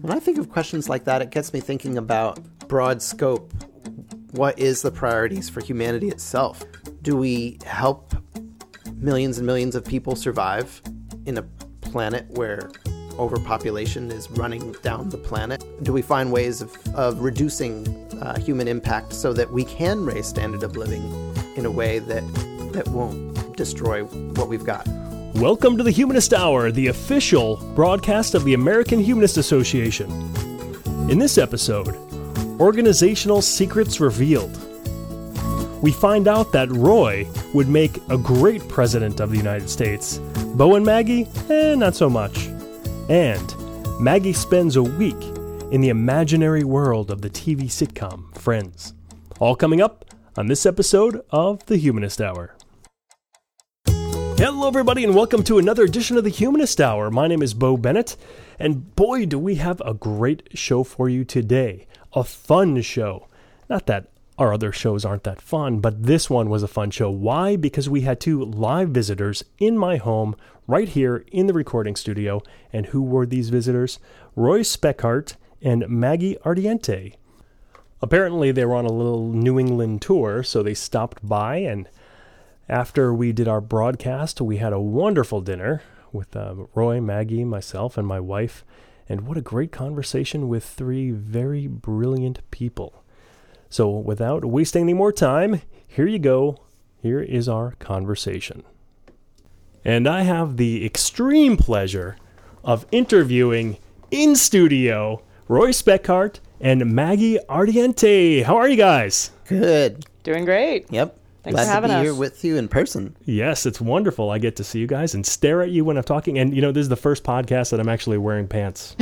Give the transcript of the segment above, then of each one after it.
When I think of questions like that, it gets me thinking about broad scope. What is the priorities for humanity itself? Do we help millions and millions of people survive in a planet where overpopulation is running down the planet? Do we find ways of reducing human impact so that we can raise standard of living in a way that won't destroy what we've got? Welcome to the Humanist Hour, the official broadcast of the American Humanist Association. In this episode, organizational secrets revealed. We find out that Roy would make a great president of the United States. Bo and Maggie, not so much. And Maggie spends a week in the imaginary world of the TV sitcom Friends. All coming up on this episode of the Humanist Hour. Hello everybody and welcome to another edition of the Humanist Hour. My name is Bo Bennett, and boy do we have a great show for you today. A fun show. Not that our other shows aren't that fun, but this one was a fun show. Why? Because we had two live visitors in my home right here in the recording studio. And who were these visitors? Roy Speckhart and Maggie Ardiente. Apparently they were on a little New England tour, so they stopped by, and after we did our broadcast, we had a wonderful dinner with Roy, Maggie, myself, and my wife. And what a great conversation with three very brilliant people. So without wasting any more time, here you go. Here is our conversation. And I have the extreme pleasure of interviewing in studio Roy Speckhart and Maggie Ardiente. How are you guys? Good. Doing great. Yep. Thanks for having us. Glad to be here with you in person. Yes, it's wonderful. I get to see you guys and stare at you when I'm talking. And, this is the first podcast that I'm actually wearing pants.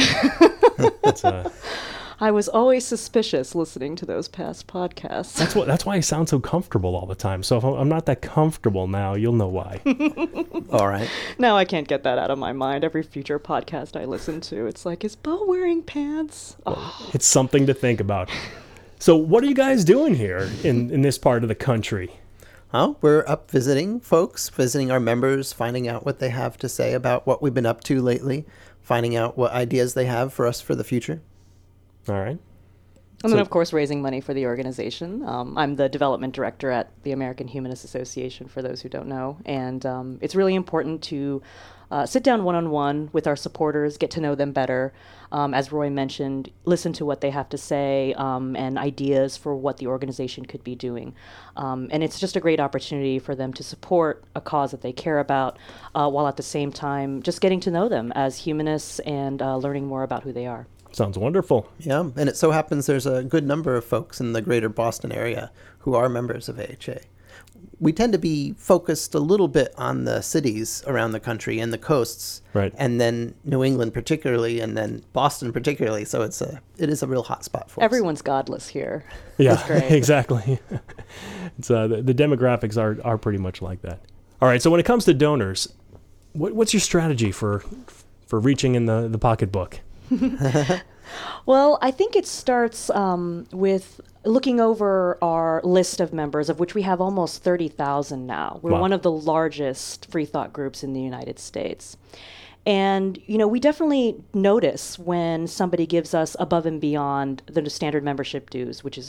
I was always suspicious listening to those past podcasts. That's why I sound so comfortable all the time. So if I'm not that comfortable now, you'll know why. All right. Now I can't get that out of my mind. Every future podcast I listen to, it's like, is Bo wearing pants? Well, it's something to think about. So what are you guys doing here in this part of the country? Well, we're up visiting folks, visiting our members, finding out what they have to say about what we've been up to lately, finding out what ideas they have for us for the future. All right. And then, of course, raising money for the organization. I'm the development director at the American Humanist Association, for those who don't know. And it's really important to sit down one-on-one with our supporters, get to know them better. As Roy mentioned, listen to what they have to say and ideas for what the organization could be doing. And it's just a great opportunity for them to support a cause that they care about, while at the same time just getting to know them as humanists and learning more about who they are. Sounds wonderful. Yeah, and it so happens there's a good number of folks in the greater Boston area who are members of AHA. We tend to be focused a little bit on the cities around the country and the coasts, right? And then New England particularly, and then Boston particularly. So it is a real hot spot for us. Everyone's godless here. Yeah, exactly. It's the demographics are pretty much like that. All right. So when it comes to donors, what's your strategy for reaching in the pocketbook? Well, I think it starts with looking over our list of members, of which we have almost 30,000 now. We're one of the largest free thought groups in the United States. And, we definitely notice when somebody gives us above and beyond the standard membership dues, which is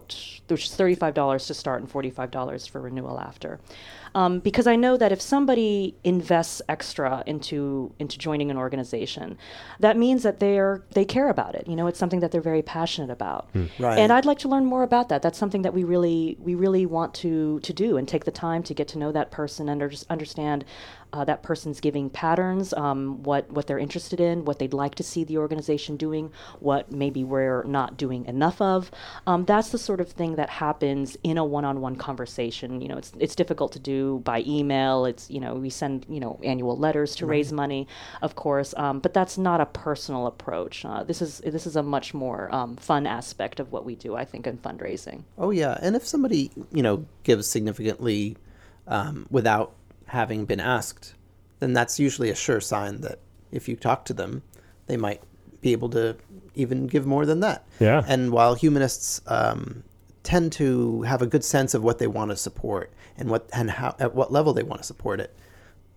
$35 to start and $45 for renewal after. Because I know that if somebody invests extra into joining an organization, that means that they care about it. It's something that they're very passionate about. Right. And I'd like to learn more about that. That's something that we really want to do, and take the time to get to know that person and just understand that person's giving patterns, what they're interested in, what they'd like to see the organization doing, what maybe we're not doing enough of. That's the sort of thing that happens in a one-on-one conversation. It's difficult to do by email. It's, we send, annual letters to raise money, of course, but that's not a personal approach. This is a much more fun aspect of what we do, I think, in fundraising. Oh, yeah. And if somebody, gives significantly without having been asked, then that's usually a sure sign that if you talk to them, they might be able to even give more than that. Yeah. And while humanists tend to have a good sense of what they want to support and how at what level they want to support it,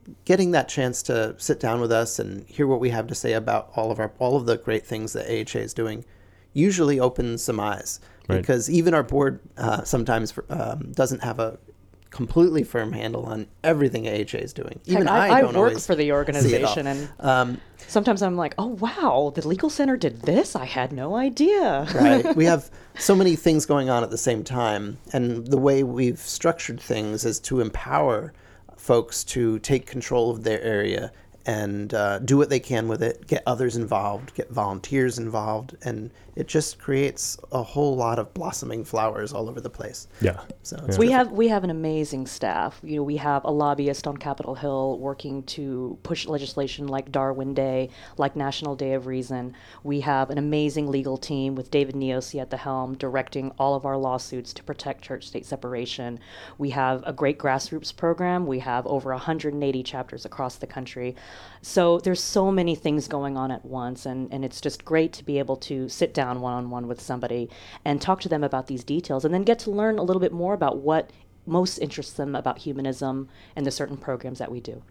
getting that chance to sit down with us and hear what we have to say about all of the great things that AHA is doing usually opens some eyes. Right. Because even our board sometimes doesn't have a completely firm handle on everything AHA is doing. Even Heck, I don't work always for the see it all. organization, and sometimes I'm like, oh wow, the Legal Center did this? I had no idea. Right. We have so many things going on at the same time, and the way we've structured things is to empower folks to take control of their area and do what they can with it, get others involved, get volunteers involved, and it just creates a whole lot of blossoming flowers all over the place. Yeah. So Yeah. it's We have an amazing staff. You know, we have a lobbyist on Capitol Hill working to push legislation like Darwin Day, like National Day of Reason. We have an amazing legal team with David Neosi at the helm, directing all of our lawsuits to protect church-state separation. We have a great grassroots program. We have over 180 chapters across the country. So there's so many things going on at once, and it's just great to be able to sit down one-on-one with somebody and talk to them about these details, and then get to learn a little bit more about what most interests them about humanism and the certain programs that we do.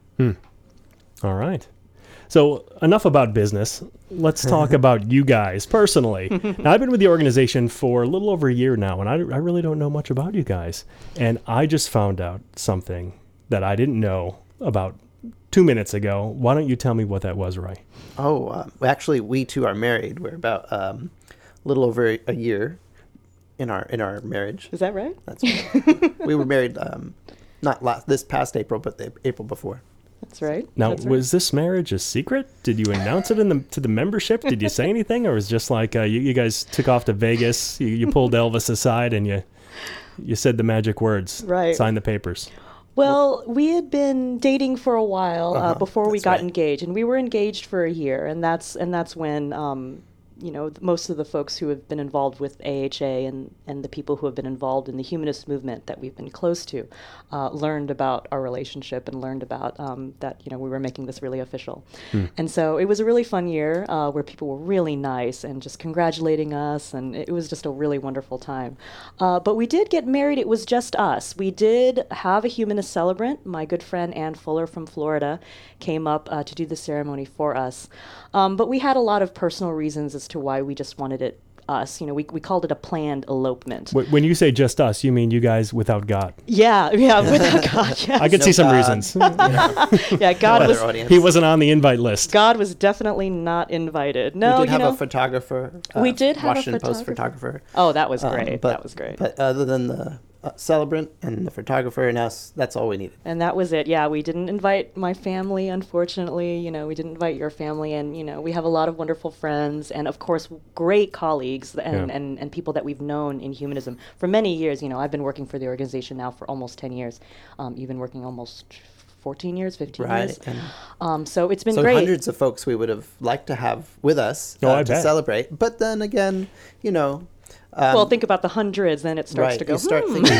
All right. So enough about business. Let's talk about you guys personally. Now, I've been with the organization for a little over a year now, and I really don't know much about you guys. And I just found out something that I didn't know about 2 minutes ago. Why don't you tell me what that was, Roy? actually, we two are married. We're about a little over a year in our marriage. Is that right? That's right. We were married not this past April, but the April before. That's right. Now, That's right. was this marriage a secret? Did you announce it to the membership? Did you say anything? Or was it just like you guys took off to Vegas, you pulled Elvis aside, and you said the magic words, Right. signed the papers? Well, we had been dating for a while before we that's got right. engaged, and we were engaged for a year, and that's when most of the folks who have been involved with AHA and the people who have been involved in the humanist movement that we've been close to learned about our relationship and learned about that we were making this really official. And so it was a really fun year where people were really nice and just congratulating us, and it was just a really wonderful time. But we did get married. It was just us. We did have a humanist celebrant. My good friend Ann Fuller from Florida came up to do the ceremony for us. But we had a lot of personal reasons as to why we just wanted it us. We called it a planned elopement. When you say just us, you mean you guys without God? Yeah, without God, yes. I could see some God. reasons. Yeah, God No was other audience. He wasn't on the invite list. God was definitely not invited. No, We did have a photographer. We did have a Washington Post photographer. photographer. Oh, that was great. That was great. But other than the celebrant and the photographer and us, that's all we needed. And that was it. Yeah, we didn't invite my family, unfortunately. We didn't invite your family. And, we have a lot of wonderful friends and, of course, great colleagues and people that we've known in humanism for many years. I've been working for the organization now for almost 10 years. You've been working almost 14 years, 15 years. And So it's been so great. hundreds of folks we would have liked to have with us I to bet. celebrate. But then again, Well, think about the hundreds, then it starts right, to go, you start thinking,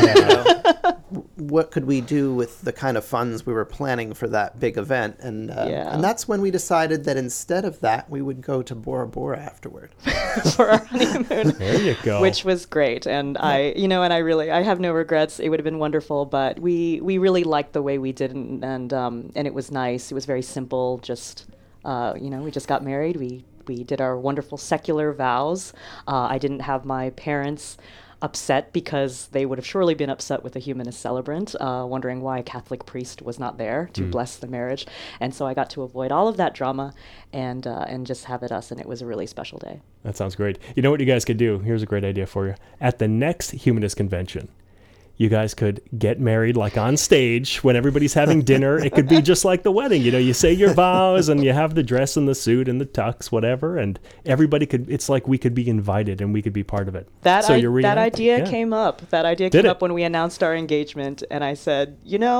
what could we do with the kind of funds we were planning for that big event? And that's when we decided that instead of that, we would go to Bora Bora afterward. for our honeymoon. There you go. Which was great, and I have no regrets. It would have been wonderful, but we really liked the way we did, and it was nice. It was very simple. Just we just got married. We did our wonderful secular vows. I didn't have my parents upset because they would have surely been upset with a humanist celebrant, wondering why a Catholic priest was not there to bless the marriage. And so I got to avoid all of that drama and just have it us, and it was a really special day. That sounds great. You know what you guys could do? Here's a great idea for you. At the next Humanist Convention, you guys could get married like on stage when everybody's having dinner. It could be just like the wedding. You say your vows and you have the dress and the suit and the tux, whatever, and everybody it's like we could be invited and we could be part of it. That reuniting? idea Yeah. came up. That idea Did came it? up when we announced our engagement, and I said,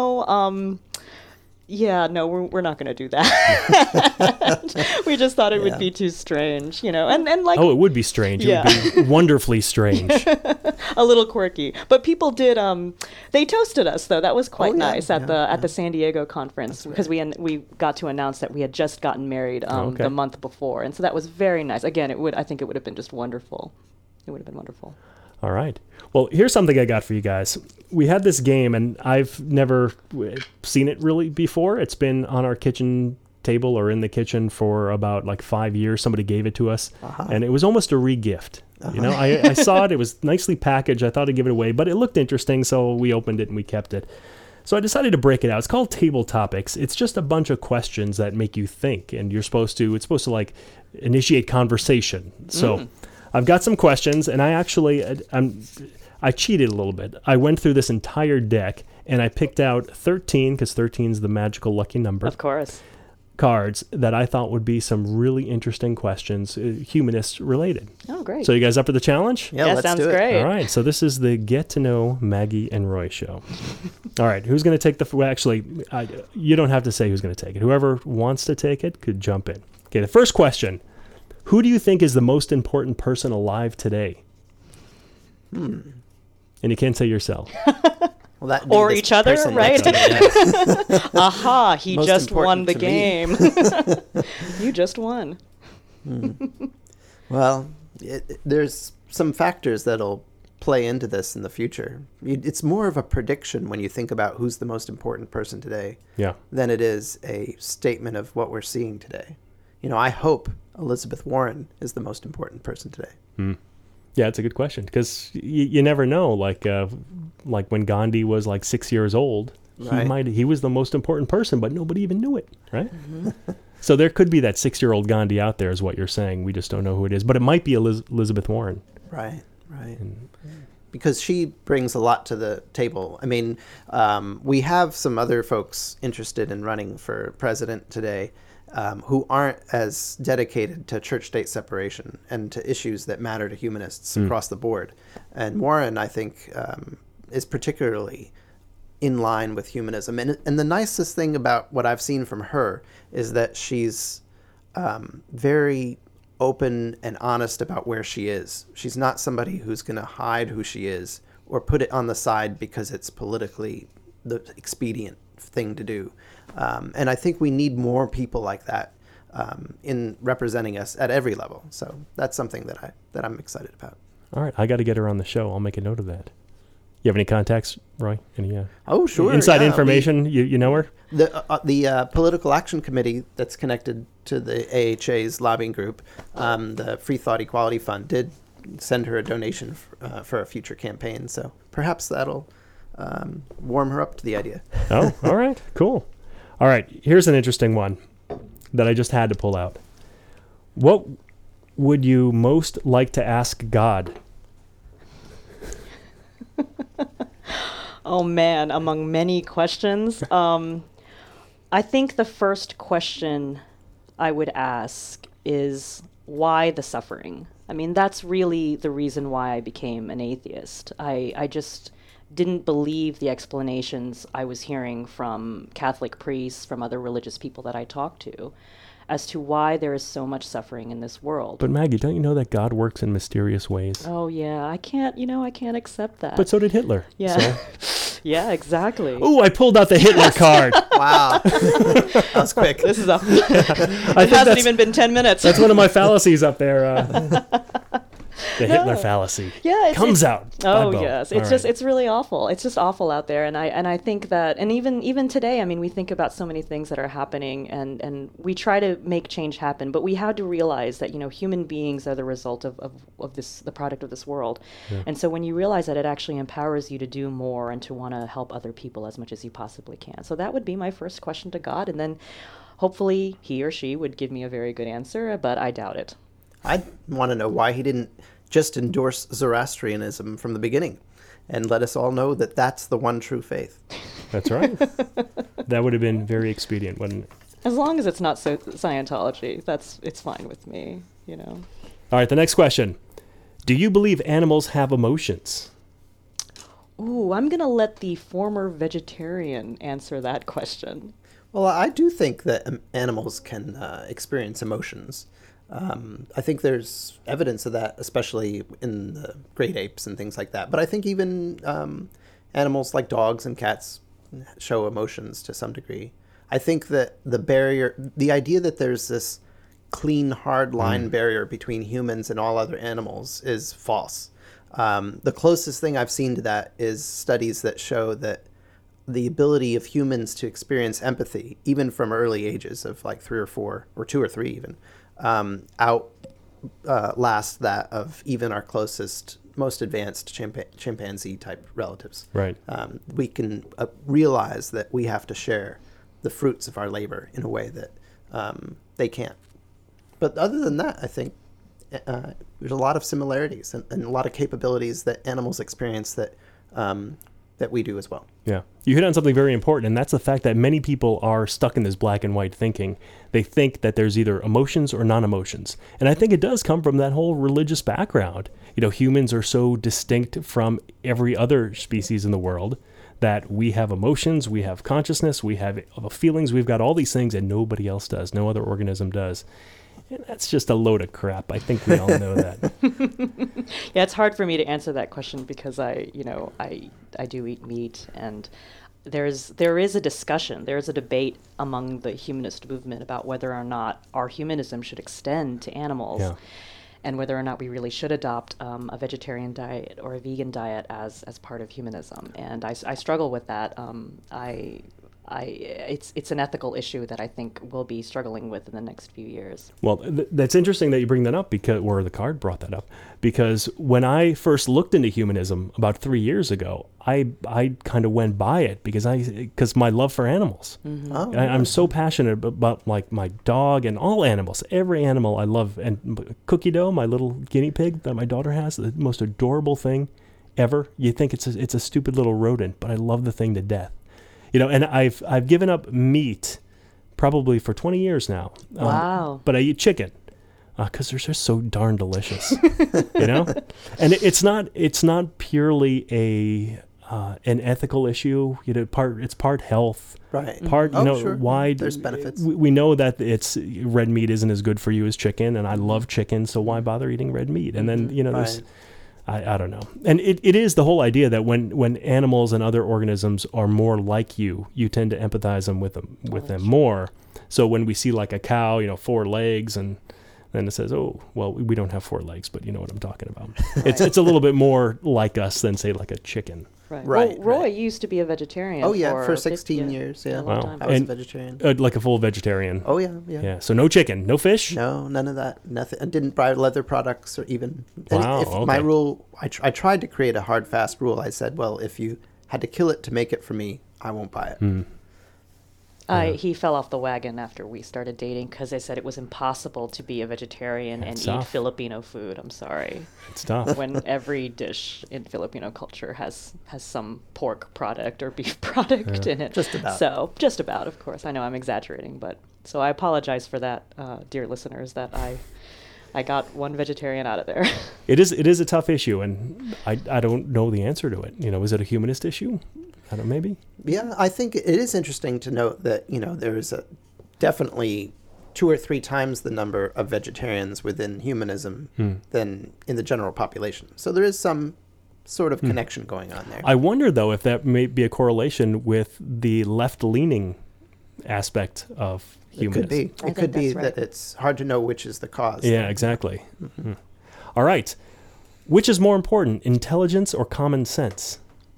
no, we're not going to do that. We just thought it would be too strange, and like Oh, it would be strange. Yeah. It would be wonderfully strange. a little quirky. But people did. They toasted us though. That was quite yeah, nice at the San Diego conference because we got to announce that we had just gotten married Okay. the month before, and so that was very nice. Again, I think it would have been just wonderful. It would have been wonderful. All right. Well, here's something I got for you guys. We had this game, and I've never seen it really before. It's been on our kitchen table or in the kitchen for about like 5 years. Somebody gave it to us, and it was almost a re-gift. You know, I saw it. It was nicely packaged. I thought I'd give it away, but it looked interesting, so we opened it and we kept it. So I decided to break it out. It's called Table Topics. It's just a bunch of questions that make you think, and it's supposed to like initiate conversation. So I've got some questions, and I cheated a little bit. I went through this entire deck, and I picked out 13, because 13 is the magical lucky number. Of course. Cards that I thought would be some really interesting questions, humanist related. Oh, great. So you guys up for the challenge? Yeah, Yeah, let's sounds do it. great. All right, so this is the Get to Know Maggie and Roy show. All right, who's going to take you don't have to say who's going to take it. Whoever wants to take it could jump in. Okay, the first question. Who do you think is the most important person alive today? And you can't say yourself. Well, that Or this each other, person right? next to me, yeah. Aha, he Most just won important the to me. game. You just won. Well, there's some factors that'll play into this in the future. It's more of a prediction when you think about who's the most important person today Yeah. than it is a statement of what we're seeing today. You know, I hope Elizabeth Warren is the most important person today. Yeah, it's a good question, because you never know. Like when Gandhi was like 6 years old, Right. he was the most important person, but nobody even knew it, right? So there could be that 6-year-old Gandhi out there, is what you're saying. We just don't know who it is, but it might be Elizabeth Warren. Right. Because she brings a lot to the table. I mean, we have some other folks interested in running for president today who aren't as dedicated to church-state separation and to issues that matter to humanists across the board. And Warren, I think, is particularly in line with humanism. And the nicest thing about what I've seen from her is that she's very open and honest about where she is. She's not somebody who's going to hide who she is or put it on the side because it's politically the expedient thing to do. And I think we need more people like that in representing us at every level. So that's something that I'm excited about. All right, I got to get her on the show. I'll make a note of that. You have any contacts, Roy? Any Oh, sure. inside yeah. information? You know her? The Political Action Committee that's connected to the AHA's lobbying group, the Free Thought Equality Fund, did send her a donation for a future campaign. So perhaps that'll warm her up to the idea. Oh, all right, cool. All right, here's an interesting one that I just had to pull out. What would you most like to ask God? Oh man, among many questions, I think the first question I would ask is why the suffering? I mean, that's really the reason why I became an atheist. I just didn't believe the explanations I was hearing from Catholic priests, from other religious people that I talked to, as to why there is so much suffering in this world. But Maggie, don't you know that God works in mysterious ways? Oh yeah, I can't accept that. But so did Hitler. Yeah. So. Yeah, exactly. Oh, I pulled out the Hitler card. Wow. That was quick. This is I it think hasn't even been 10 minutes. That's one of my fallacies up there. The Hitler fallacy. Yeah, comes out. Oh by Bo. yes, All it's right. it's really awful. It's just awful out there, and I think that, and even today, I mean, we think about so many things that are happening, and we try to make change happen, but we have to realize that human beings are the result of the product of this world, and so when you realize that, it actually empowers you to do more and to want to help other people as much as you possibly can. So that would be my first question to God, and then hopefully he or she would give me a very good answer, but I doubt it. I want to know why he didn't just endorse Zoroastrianism from the beginning and let us all know that that's the one true faith. That's right. That would have been very expedient, wouldn't it? As long as it's not Scientology, it's fine with me, All right, the next question. Do you believe animals have emotions? Ooh, I'm going to let the former vegetarian answer that question. Well, I do think that animals can experience emotions. I think there's evidence of that, especially in the great apes and things like that. But I think even animals like dogs and cats show emotions to some degree. I think that the idea that there's this clean, hard line barrier between humans and all other animals is false. The closest thing I've seen to that is studies that show that the ability of humans to experience empathy, even from early ages of like 3 or 4, or 2 or 3 even, outlast that of even our closest, most advanced chimpanzee type relatives. Right. We can realize that we have to share the fruits of our labor in a way that they can't. But other than that, I think there's a lot of similarities and a lot of capabilities that animals experience that we do as well. Yeah. You hit on something very important, and that's the fact that many people are stuck in this black and white thinking. They think that there's either emotions or non-emotions. And I think it does come from that whole religious background. Humans are so distinct from every other species in the world that we have emotions, we have consciousness, we have feelings, we've got all these things that nobody else does, no other organism does. And that's just a load of crap. I think we all know that. Yeah, it's hard for me to answer that question because I do eat meat, and there is a discussion, there is a debate among the humanist movement about whether or not our humanism should extend to animals. Yeah. And whether or not we really should adopt a vegetarian diet or a vegan diet as part of humanism. And I struggle with that. It's an ethical issue that I think we'll be struggling with in the next few years. Well, that's interesting that you bring that up, or the card brought that up, because when I first looked into humanism about 3 years ago, I kind of went by it because my love for animals. Mm-hmm. Oh, I'm so passionate about like my dog and all animals, every animal I love. And Cookie Dough, my little guinea pig that my daughter has, the most adorable thing ever. You think it's a stupid little rodent, but I love the thing to death. And I've given up meat probably for 20 years now. Wow. But I eat chicken because they're just so darn delicious, And it's not purely an ethical issue. It's part health. Right. Part, sure. why There's benefits. We know that red meat isn't as good for you as chicken, and I love chicken, so why bother eating red meat? And then, there's... I don't know. And it is the whole idea that when animals and other organisms are more like you tend to empathize with them more. So when we see like a cow, 4 legs, and then it says, oh, well, we don't have 4 legs, but you know what I'm talking about. It's a little bit more like us than, say, like a chicken. Right. Well, Roy used to be a vegetarian. Oh, yeah, for 16 years, yeah. Wow. I was a vegetarian. Like a full vegetarian. Oh, yeah. Yeah, so no chicken, no fish? No, none of that. Nothing. I didn't buy leather products or even... Wow, okay. My rule, I tried to create a hard, fast rule. I said, well, if you had to kill it to make it for me, I won't buy it. He fell off the wagon after we started dating because I said it was impossible to be a vegetarian and eat Filipino food. I'm sorry. It's tough. When every dish in Filipino culture has some pork product or beef product in it. Just about. So, just about, of course. I know I'm exaggerating, but so I apologize for that, dear listeners, that I got one vegetarian out of there. It is a tough issue, and I don't know the answer to it. Is it a humanist issue? I don't know, maybe. Yeah, I think it is interesting to note that there is definitely 2 or 3 times the number of vegetarians within humanism than in the general population. So there is some sort of connection going on there. I wonder though if that may be a correlation with the left-leaning aspect of humanism. It could be that it's hard to know which is the cause. Yeah, exactly. All right. Which is more important, intelligence or common sense?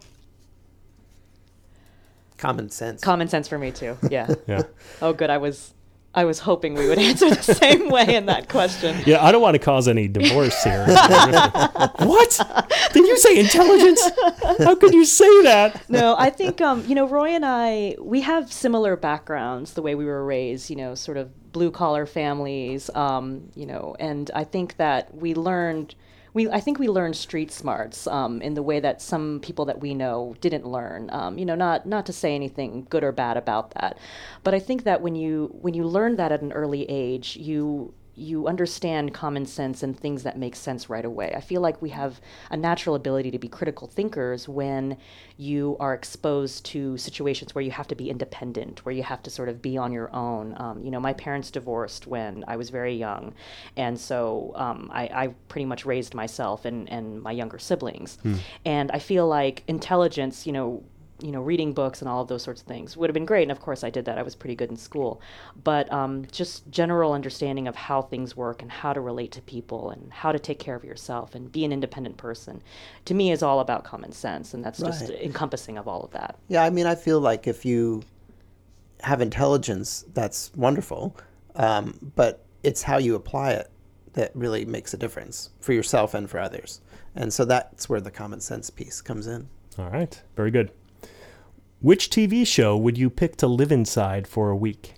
Common sense. Common sense for me too. Yeah. Yeah. Oh, good. I was hoping we would answer the same way in that question. Yeah, I don't want to cause any divorce here. What? Did you say intelligence? How could you say that? No, I think Roy and I, we have similar backgrounds. The way we were raised, sort of blue collar families, and I think that we learned street smarts in the way that some people that we know didn't learn. Not to say anything good or bad about that, but I think that when you learn that at an early age, you understand common sense and things that make sense right away. I feel like we have a natural ability to be critical thinkers when you are exposed to situations where you have to be independent, where you have to sort of be on your own. My parents divorced when I was very young, and so I pretty much raised myself and my younger siblings. And I feel like intelligence, reading books and all of those sorts of things would have been great. And of course I did that. I was pretty good in school. But just general understanding of how things work and how to relate to people and how to take care of yourself and be an independent person, to me, is all about common sense. And that's just encompassing of all of that. Yeah, I mean, I feel like if you have intelligence, that's wonderful. But it's how you apply it that really makes a difference for yourself and for others. And so that's where the common sense piece comes in. All right. Very good. Which TV show would you pick to live inside for a week?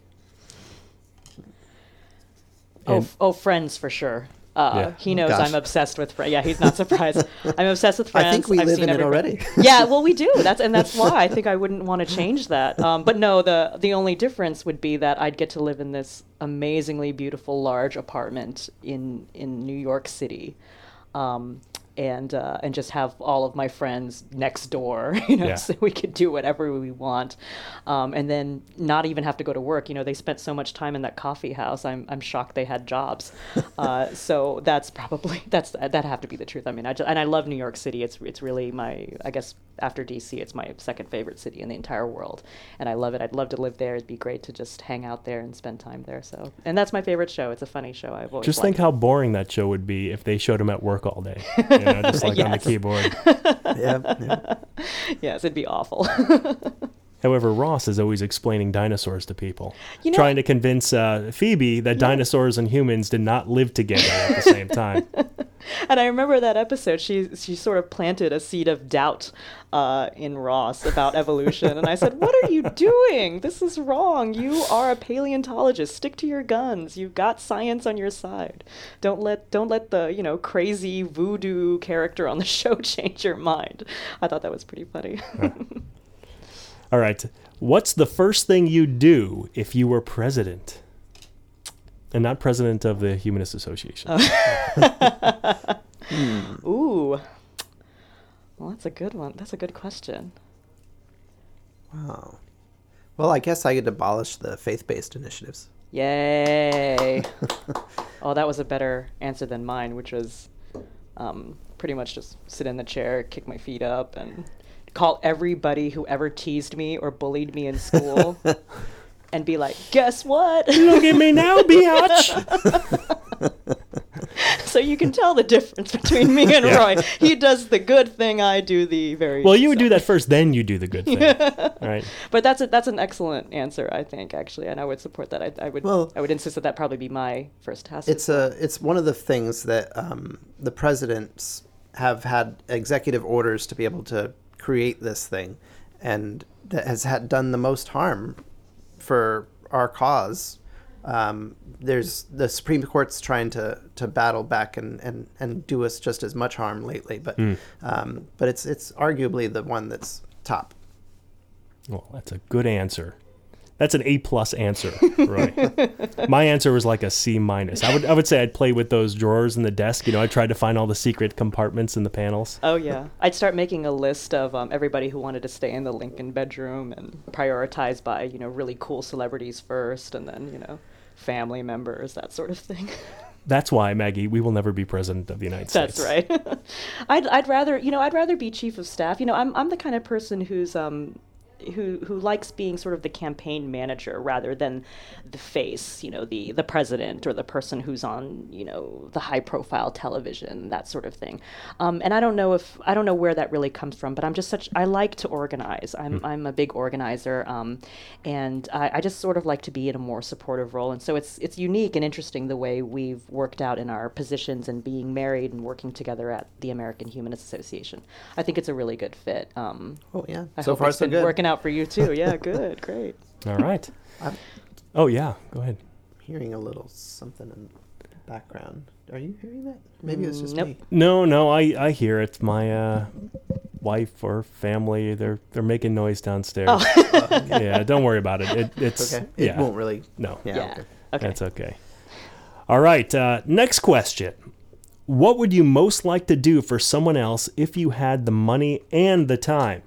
Friends for sure. Yeah. He knows Gosh. I'm obsessed with Friends. Yeah, he's not surprised. I'm obsessed with Friends. I think we I've live seen in it everybody. already. Yeah, well, we do. That's why I think I wouldn't want to change that. But no, the only difference would be that I'd get to live in this amazingly beautiful large apartment in New York City. And just have all of my friends next door, so we could do whatever we want, and then not even have to go to work. They spent so much time in that coffee house. I'm shocked they had jobs. So that'd have to be the truth. I mean, I love New York City. It's really I guess after DC, it's my second favorite city in the entire world, and I love it. I'd love to live there. It'd be great to just hang out there and spend time there. So, and that's my favorite show. It's a funny show. I've always Just think liked how boring that show would be if they showed him at work all day, just like on the Yes. keyboard. Yeah. Yes, it'd be awful. However, Ross is always explaining dinosaurs to people, You know- trying to convince Phoebe that dinosaurs and humans did not live together at the same time. And I remember that episode, she sort of planted a seed of doubt in Ross about evolution. And I said, what are you doing? This is wrong. You are a paleontologist. Stick to your guns. You've got science on your side. Don't let the, crazy voodoo character on the show change your mind. I thought that was pretty funny. All right. What's the first thing you'd do if you were president? And not president of the Humanist Association. Ooh. Well, that's a good one. That's a good question. Wow. Well, I guess I could abolish the faith-based initiatives. Yay. Oh, that was a better answer than mine, which was pretty much just sit in the chair, kick my feet up, and call everybody who ever teased me or bullied me in school and be like, guess what? Look at me now, biatch. So you can tell the difference between me and Roy. He does the good thing, I do the very Well, you would do that first, then you do the good thing. Right? But that's an excellent answer, I think, actually, and I would support that. I would insist that probably be my first task. It's one of the things that the presidents have had executive orders to be able to create this thing, and that has done the most harm for our cause. There's the Supreme Court's trying to battle back and do us just as much harm lately, but it's arguably the one that's top. Well, that's a good answer. That's an A+ answer, right? My answer was like a C-. I would say I'd play with those drawers in the desk. I'd try to find all the secret compartments in the panels. Oh, yeah. I'd start making a list of everybody who wanted to stay in the Lincoln bedroom and prioritize by, really cool celebrities first and then, family members, that sort of thing. That's why, Maggie, we will never be president of the United States. That's right. I'd rather be chief of staff. I'm the kind of person who's who likes being sort of the campaign manager rather than the face, the president or the person who's on, the high profile television, that sort of thing. And I don't know where that really comes from, but I like to organize. I'm a big organizer. And I just sort of like to be in a more supportive role. And so it's unique and interesting the way we've worked out in our positions and being married and working together at the American Humanist Association. I think it's a really good fit. Oh yeah. I So hope far it's so been good. working out for you too. Yeah, good, great. All right. I'm Oh, yeah. Go ahead. hearing a little something in the background. Are you hearing that? Maybe it's just Nope. me. No, I hear it. My wife or family, they're making noise downstairs. Yeah, don't worry about it. It's Okay. yeah. It won't really. No. Yeah. Yeah. Okay. Okay. That's okay. All right. Next question. What would you most like to do for someone else if you had the money and the time?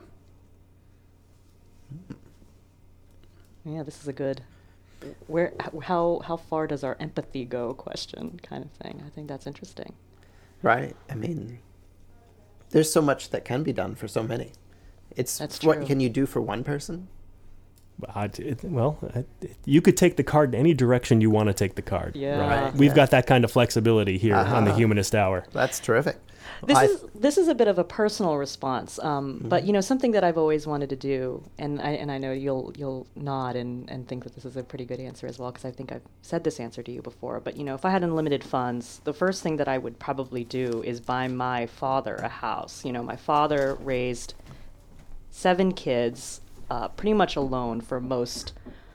Yeah, this is a good. How far does our empathy go? Question kind of thing. I think that's interesting. Right. I mean, there's so much that can be done for so many. It's That's what true. can you do for one person? You could take the card in any direction you want to take the card. Yeah. Right. We've Yeah. got that kind of flexibility here on the Humanist Hour. That's terrific. This is a bit of a personal response, but something that I've always wanted to do, and I know you'll nod and think that this is a pretty good answer as well, because I think I've said this answer to you before. But if I had unlimited funds, the first thing that I would probably do is buy my father a house. My father raised 7 kids, pretty much alone for most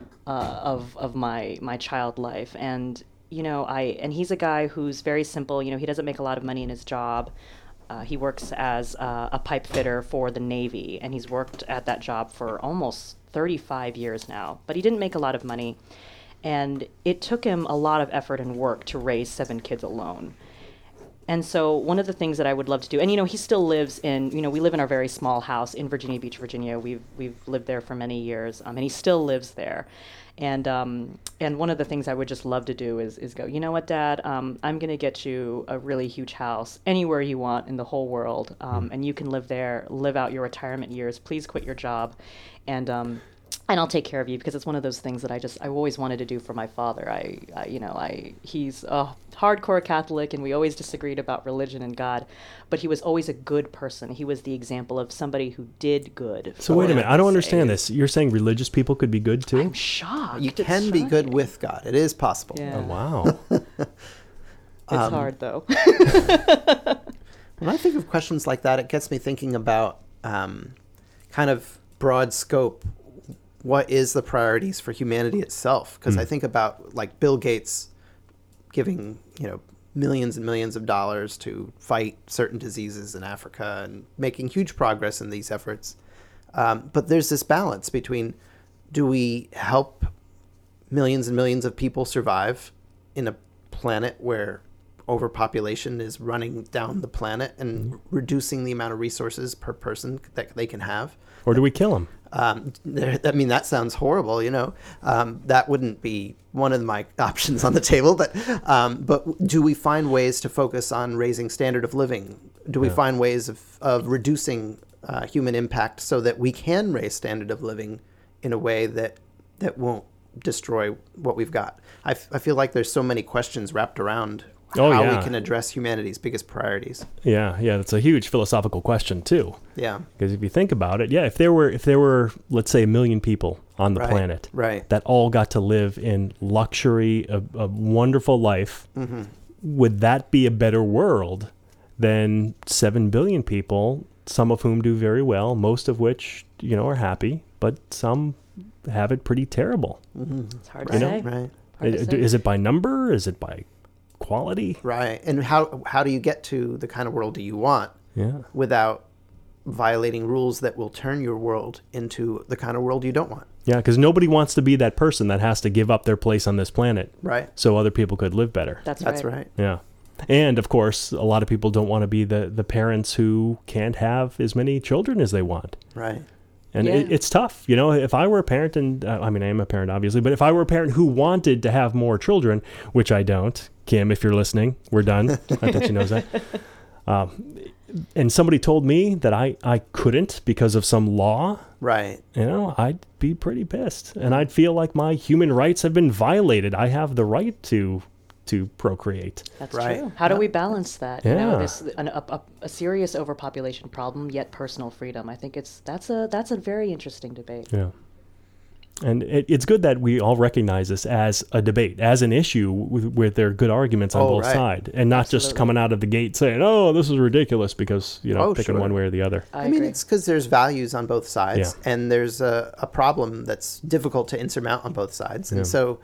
of my child life, and he's a guy who's very simple. He doesn't make a lot of money in his job. He works as a pipe fitter for the Navy, and he's worked at that job for almost 35 years now. But he didn't make a lot of money, and it took him a lot of effort and work to raise 7 kids alone. And so one of the things that I would love to do, and he still lives in, we live in our very small house in Virginia Beach, Virginia. We've lived there for many years, and he still lives there. And one of the things I would just love to do is go, you know what, Dad, I'm going to get you a really huge house anywhere you want in the whole world, and you can live there, live out your retirement years. Please quit your job, and I'll take care of you, because it's one of those things that I always wanted to do for my father. He's a hardcore Catholic, and we always disagreed about religion and God, but he was always a good person. He was the example of somebody who did good. So wait a minute, I don't understand this. You're saying religious people could be good too? I'm shocked. You It's can be good shocking. with God. It is possible. Yeah. Oh, wow. It's hard though. When I think of questions like that, it gets me thinking about kind of broad scope. What is the priorities for humanity itself? Because I think about like Bill Gates giving millions and millions of dollars to fight certain diseases in Africa and making huge progress in these efforts. But there's this balance between, do we help millions and millions of people survive in a planet where overpopulation is running down the planet and reducing the amount of resources per person that they can have? Or do we kill them? That sounds horrible, that wouldn't be one of my options on the table, but do we find ways to focus on raising standard of living? Do we find ways of reducing human impact so that we can raise standard of living in a way that won't destroy what we've got? I feel like there's so many questions wrapped around how we can address humanity's biggest priorities. Yeah, that's a huge philosophical question too. Yeah. Because if you think about it, if there were let's say 1 million people on the planet that all got to live in luxury, a wonderful life, would that be a better world than 7 billion people, some of whom do very well, most of which, are happy, but some have it pretty terrible? It's hard to say. Right. Hard to say. Is it by number? Is it by quality? Right. And how do you get to the kind of world do you want without violating rules that will turn your world into the kind of world you don't want? Yeah, because nobody wants to be that person that has to give up their place on this planet, right? So other people could live better. That's right. Yeah. And of course, a lot of people don't want to be the parents who can't have as many children as they want. Right. And it's tough. If I were a parent, and I am a parent, obviously, but if I were a parent who wanted to have more children, which I don't, Kim, if you're listening, we're done. I bet she knows that. And somebody told me that I couldn't because of some law. Right. I'd be pretty pissed. And I'd feel like my human rights have been violated. I have the right to procreate. That's right. true. How do we balance that? Yeah. A serious overpopulation problem, yet personal freedom. I think that's a very interesting debate. Yeah. And it's good that we all recognize this as a debate, as an issue with there are good arguments on both sides, and not just coming out of the gate saying, "Oh, this is ridiculous," because picking one way or the other. I mean, it's because there's values on both sides, and there's a problem that's difficult to insurmount on both sides, and so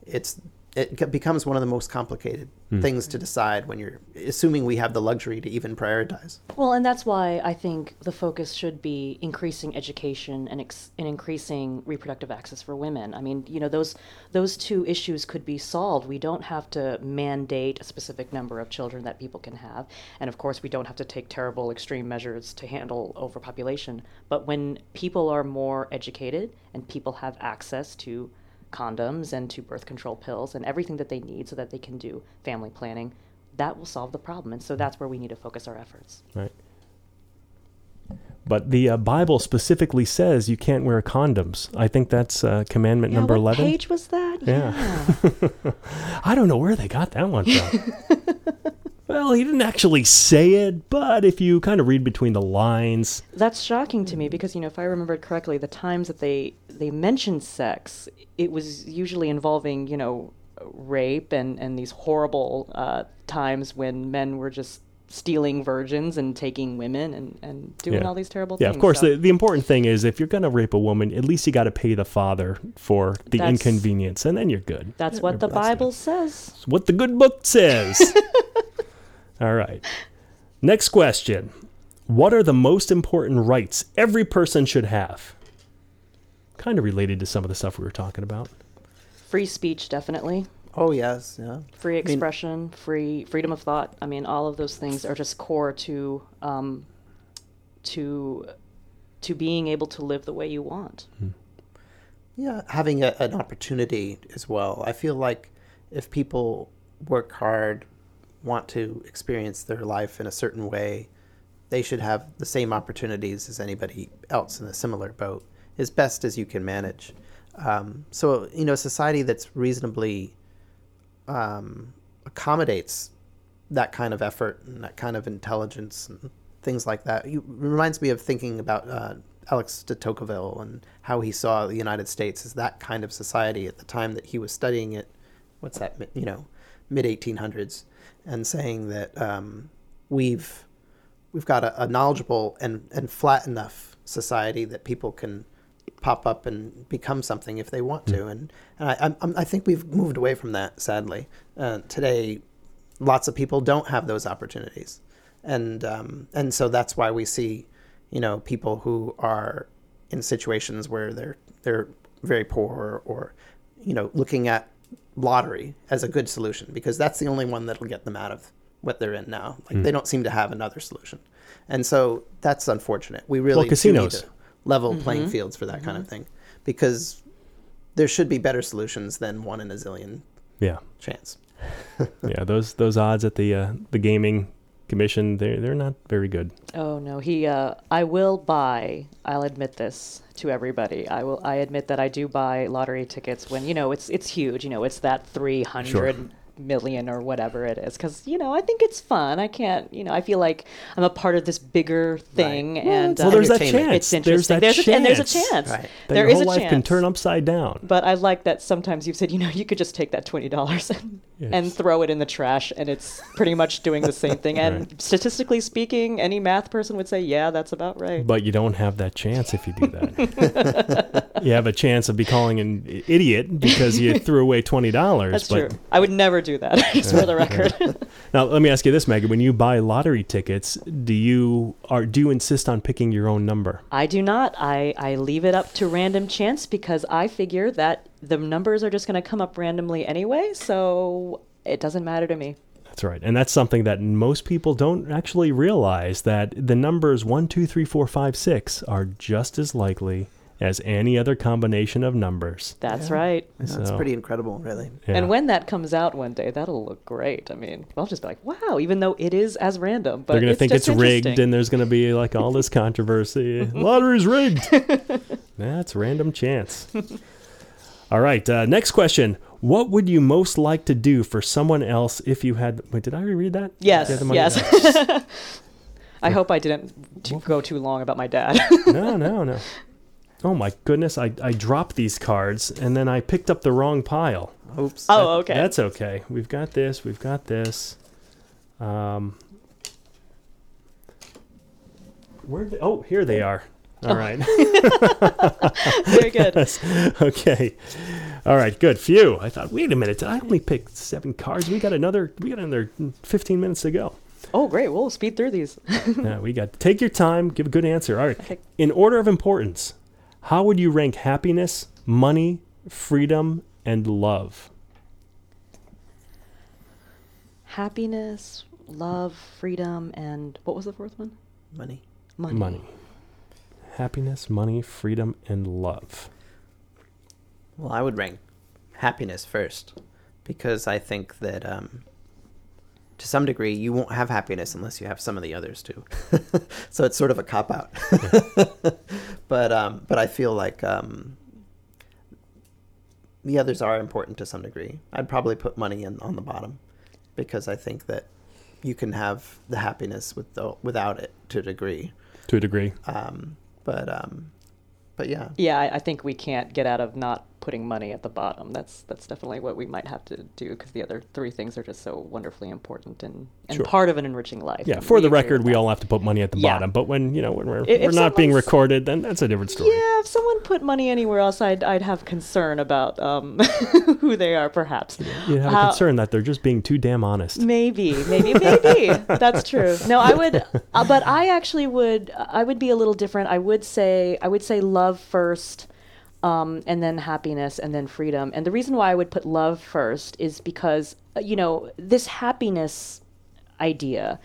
it becomes one of the most complicated things to decide when you're assuming we have the luxury to even prioritize. Well, and that's why I think the focus should be increasing education and increasing reproductive access for women. I mean, those two issues could be solved. We don't have to mandate a specific number of children that people can have. And of course, we don't have to take terrible extreme measures to handle overpopulation. But when people are more educated and people have access to condoms and to birth control pills and everything that they need so that they can do family planning, that will solve the problem. And so that's where we need to focus our efforts. Right. But the Bible specifically says you can't wear condoms. I think that's commandment number what 11. page was that? Yeah. I don't know where they got that one from. Well, he didn't actually say it, but if you kind of read between the lines. That's shocking to me because, if I remembered correctly, the times that they mentioned sex, it was usually involving, rape and these horrible times when men were just stealing virgins and taking women and doing all these terrible things. Yeah, of course. So. The important thing is if you're going to rape a woman, at least you got to pay the father for the inconvenience, and then you're good. That's what the Bible says. It's what the good book says. All right. Next question. What are the most important rights every person should have? Kind of related to some of the stuff we were talking about. Free speech, definitely. Oh, yes. Yeah. Free expression, freedom of thought. I mean, all of those things are just core to being able to live the way you want. Yeah, having an opportunity as well. I feel like if people work hard, want to experience their life in a certain way, they should have the same opportunities as anybody else in a similar boat, as best as you can manage. So, a society that's reasonably accommodates that kind of effort and that kind of intelligence and things like that. It reminds me of thinking about Alex de Tocqueville and how he saw the United States as that kind of society at the time that he was studying it. What's that? Mid 1800s, and saying that we've got a knowledgeable and flat enough society that people can pop up and become something if they want to, and I think we've moved away from that, sadly. Today, lots of people don't have those opportunities, and so that's why we see, people who are in situations where they're very poor, or looking at lottery as a good solution because that's the only one that'll get them out of what they're in now. Like they don't seem to have another solution, and so that's unfortunate. We really casinos. Need to level playing fields for that kind of thing, because there should be better solutions than 1 in a zillion chance. Yeah, those odds at the gaming commission, they're not very good. Oh no, I'll admit this to everybody. I admit that I do buy lottery tickets when it's huge. It's that 300 million or whatever it is, because I think it's fun. I can't, I feel like I'm a part of this bigger thing, right. and there's that chance. It's interesting. There's a chance. Right. That your whole life can turn upside down. But I like that sometimes you've said, you could just take that $20 and throw it in the trash, and it's pretty much doing the same thing. And statistically speaking, any math person would say, yeah, that's about right. But you don't have that chance if you do that. You have a chance of becoming an idiot because you threw away $20. That's true. I would never do that, just for the record. Now, let me ask you this, Megan. When you buy lottery tickets, do you insist on picking your own number? I do not. I leave it up to random chance because I figure that the numbers are just going to come up randomly anyway, so it doesn't matter to me. That's right. And that's something that most people don't actually realize, that the numbers 1, 2, 3, 4, 5, 6 are just as likely as any other combination of numbers. That's right. That's pretty incredible, really. Yeah. And when that comes out one day, that'll look great. I mean, I'll just be like, wow, even though it is as random. But they're going to think it's rigged, and there's going to be like all this controversy. Lottery's rigged. That's random chance. All right. Next question. What would you most like to do for someone else if you had... Wait, did I reread that? Yes. Yes. I hope I didn't go too long about my dad. No. Oh my goodness, I dropped these cards and then I picked up the wrong pile. Oops. Oh, okay. That's okay. We've got this. Here they are. All right. Very good. Okay. All right, good. Phew. I thought, wait a minute, I only picked 7 cards. We got another 15 minutes to go. Oh, great. We'll speed through these. Yeah, take your time, give a good answer. All right. Okay. In order of importance, how would you rank happiness, money, freedom, and love? Happiness, love, freedom, and what was the fourth one? Money. Happiness, money, freedom, and love. Well, I would rank happiness first, because I think that to some degree, you won't have happiness unless you have some of the others too. So it's sort of a cop-out. But I feel like the others are important to some degree. I'd probably put money on the bottom, because I think that you can have the happiness without it to a degree. To a degree. But yeah. Yeah, I think we can't get out of not putting money at the bottom. That's definitely what we might have to do, because the other three things are just so wonderfully important and Sure. part of an enriching life. Yeah, And for we the agree record, with we that. all have to put money at the Yeah. bottom. But when we're If not being someone's- recorded, then that's a different story. Yeah, if someone put money anywhere else, I'd have concern about who they are, perhaps. You have a concern that they're just being too damn honest. Maybe. That's true. No, I would, but I actually would. I would be a little different. I would say love first, and then happiness, and then freedom. And the reason why I would put love first is because this happiness idea,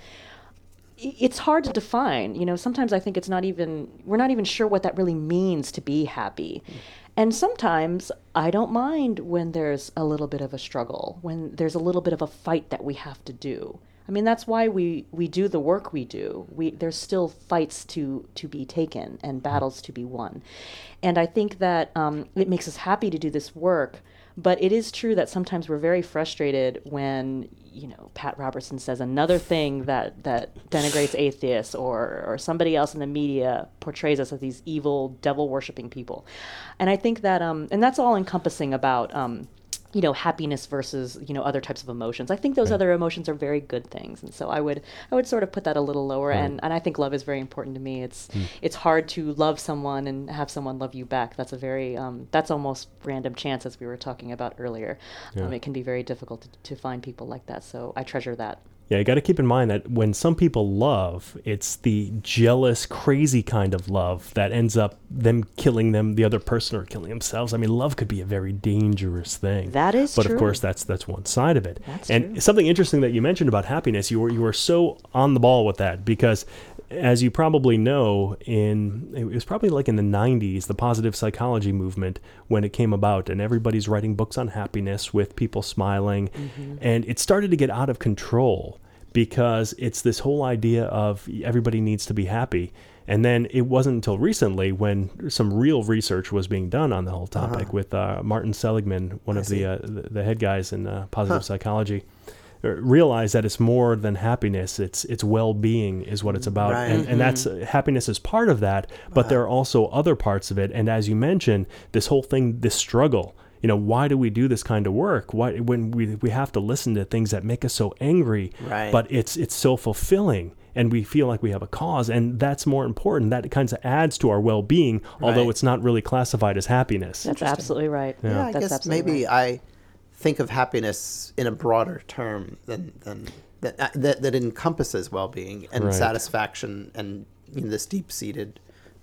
it's hard to define. Sometimes I think we're not even sure what that really means to be happy. And sometimes I don't mind when there's a little bit of a struggle, when there's a little bit of a fight that we have to do. I mean, that's why we do the work we do. There's still fights to be taken and battles to be won. And I think that it makes us happy to do this work. But it is true that sometimes we're very frustrated when, Pat Robertson says another thing that denigrates atheists, or somebody else in the media portrays us as these evil, devil-worshipping people. And I think that, and that's all encompassing about, happiness versus, other types of emotions. I think those other emotions are very good things. And so I would sort of put that a little lower. And I think love is very important to me. It's hard to love someone and have someone love you back. That's a very, that's almost random chance, as we were talking about earlier. Yeah. It can be very difficult to find people like that. So I treasure that. Yeah, you got to keep in mind that when some people love, it's the jealous, crazy kind of love that ends up them killing the other person, or killing themselves. I mean, love could be a very dangerous thing. That is but true. Of course, that's one side of it. That's and true. Something interesting that you mentioned about happiness, you were so on the ball with that, because as you probably know, it was probably like in the 90s, the positive psychology movement, when it came about, and everybody's writing books on happiness with people smiling, and it started to get out of control, because it's this whole idea of everybody needs to be happy. And then it wasn't until recently when some real research was being done on the whole topic with Martin Seligman, one of the head guys in positive psychology, realize that it's more than happiness. It's well-being is what it's about. Right. And that's happiness is part of that, but there are also other parts of it. And as you mentioned, this whole thing, this struggle, why do we do this kind of work? Why, when we have to listen to things that make us so angry, Right. but it's so fulfilling, and we feel like we have a cause, and that's more important. That kind of adds to our well-being, although Right. it's not really classified as happiness. That's absolutely right. Yeah, I That's guess absolutely maybe right. I think of happiness in a broader term than that encompasses well-being and Right. satisfaction, and this deep-seated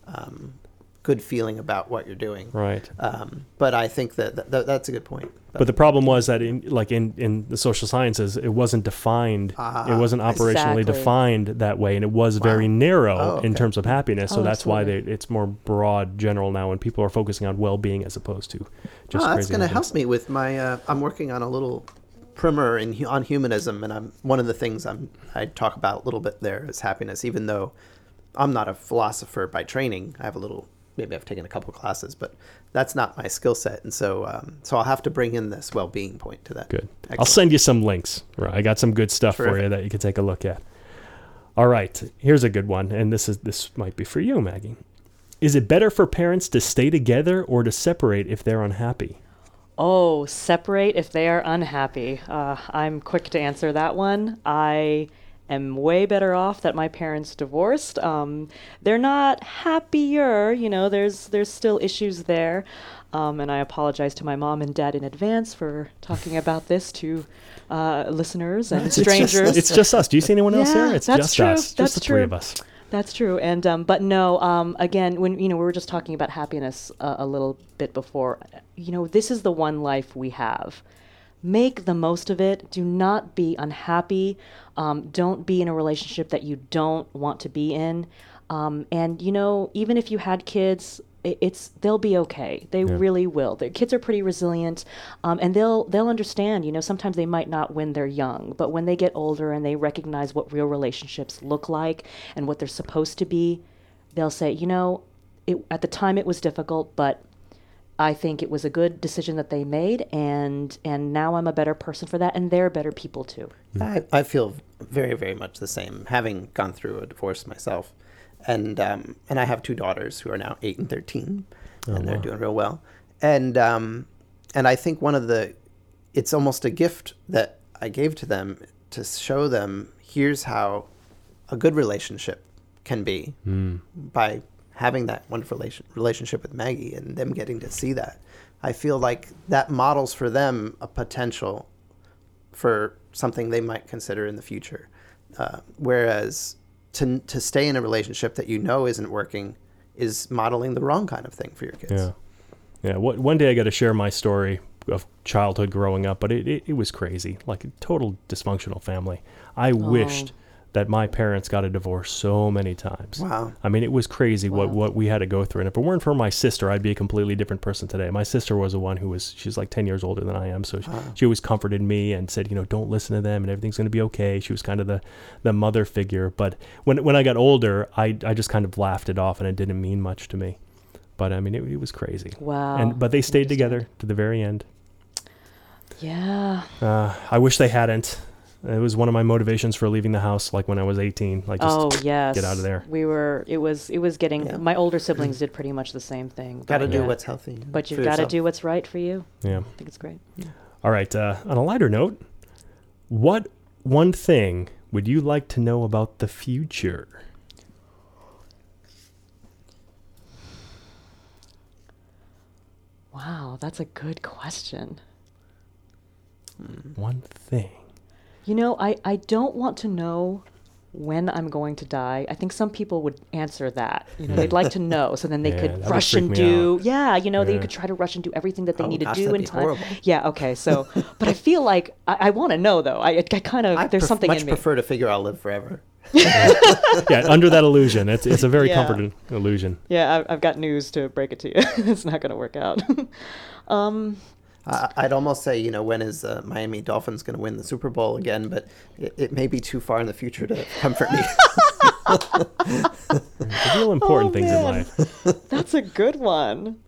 good feeling about what you're doing. Right. But I think that's a good point. But the problem was that in the social sciences, it wasn't defined. It wasn't operationally Exactly. defined that way, and it was very narrow Oh, in okay. terms of happiness. So Oh, that's why absolutely. it's more broad, general now, and people are focusing on well-being as opposed to just that's crazy going to happiness. help me with my. I'm working on a little primer on humanism, and one of the things I talk about a little bit there is happiness. Even though I'm not a philosopher by training, maybe I've taken a couple classes, but that's not my skill set, and so I'll have to bring in this well-being point to that. Good. I'll Excellent. send you some links. Right. I got some good stuff for Terrific. you that you can take a look at. All right. Here's a good one, and this might be for you, Maggie. Is it better for parents to stay together or to separate if they're unhappy? Oh, separate if they are unhappy. I'm quick to answer that one. I am way better off that my parents divorced. They're not happier, there's still issues there. And I apologize to my mom and dad in advance for talking about this to listeners and strangers. It's just us. Do you see anyone else Yeah, here? It's that's just true. us. Just That's the three true. of us. That's true. And but no, again, when we were just talking about happiness a little bit before, this is the one life we have. Make the most of it. Do not be unhappy. Don't be in a relationship that you don't want to be in. And even if you had kids, they'll be okay. They really will. Their kids are pretty resilient, and they'll understand. Sometimes they might not when they're young, but when they get older and they recognize what real relationships look like and what they're supposed to be, they'll say, at the time it was difficult, but I think it was a good decision that they made, and now I'm a better person for that, and they're better people too. I feel very, very much the same, having gone through a divorce myself, and I have 2 daughters who are now 8 and 13, and they're doing real well. And I think it's almost a gift that I gave to them to show them here's how a good relationship can be by having that wonderful relationship with Maggie and them getting to see that. I feel like that models for them a potential for something they might consider in the future. Whereas to stay in a relationship that isn't working is modeling the wrong kind of thing for your kids. Yeah. One day I got to share my story of childhood growing up, but it was crazy, like a total dysfunctional family. I wished that my parents got a divorce so many times. Wow. I mean, it was crazy what we had to go through. And if it weren't for my sister, I'd be a completely different person today. My sister was the one she's like 10 years older than I am. So she always comforted me and said, don't listen to them and everything's going to be okay. She was kind of the mother figure. But when I got older, I just kind of laughed it off and it didn't mean much to me. But I mean, it was crazy. Wow. But they stayed together to the very end. Yeah. I wish they hadn't. It was one of my motivations for leaving the house, like when I was 18. Like, just get out of there. It was getting, my older siblings did pretty much the same thing. Got to do what's healthy. But you've got to do what's right for you. Yeah. I think it's great. Yeah. All right. On a lighter note, what one thing would you like to know about the future? Wow, that's a good question. One thing. I don't want to know when I'm going to die. I think some people would answer that. They'd like to know, so then they could rush and do. They could try to rush and do everything that they need to do in time. Horrible. Yeah. Okay. So, but I feel like I want to know though. I kind of there's something in me. I much prefer to figure I'll live forever. Under that illusion, it's a very comforting illusion. Yeah, I've got news to break it to you. It's not going to work out. I'd almost say, when is Miami Dolphins going to win the Super Bowl again? But it may be too far in the future to comfort me. The real important things in life. That's a good one.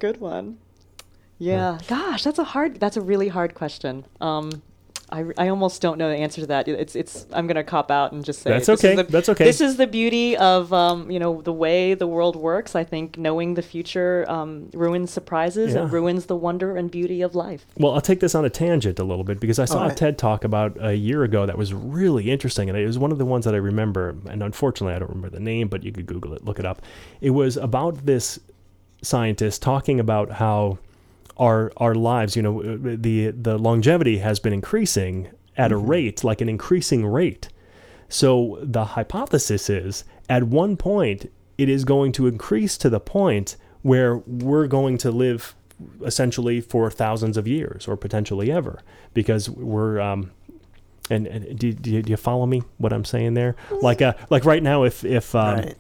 Yeah. Gosh, that's a really hard question. I almost don't know the answer to that. I'm going to cop out and just say that's okay. That's okay. This is the beauty of the way the world works. I think knowing the future ruins surprises and ruins the wonder and beauty of life. Well, I'll take this on a tangent a little bit because I saw a TED Talk about a year ago that was really interesting, and it was one of the ones that I remember. And unfortunately, I don't remember the name, but you could Google it, look it up. It was about this scientist talking about how our lives, the longevity has been increasing at a rate, like an increasing rate. So the hypothesis is at one point it is going to increase to the point where we're going to live essentially for thousands of years or potentially ever, because we're and do you follow me what I'm saying there? Like right now, if the